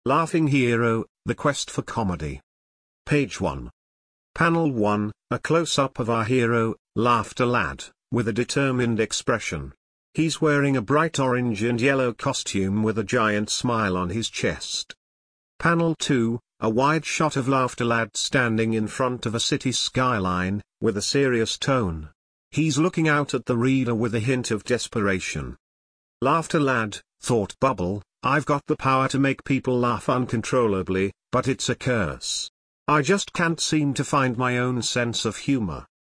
Laughing Hero, The Quest for Comedy. Page 1. Panel 1, a close-up of our hero, Laughter Lad, with a determined expression. He's wearing a bright orange and yellow costume with a giant smile on his chest. Panel 2, a wide shot of Laughter Lad standing in front of a city skyline, with a serious tone. He's looking out at the reader with a hint of desperation. Laughter Lad, thought Bubble, I've got the power to make people laugh uncontrollably, but it's a curse. I just can't seem to find my own sense of humor.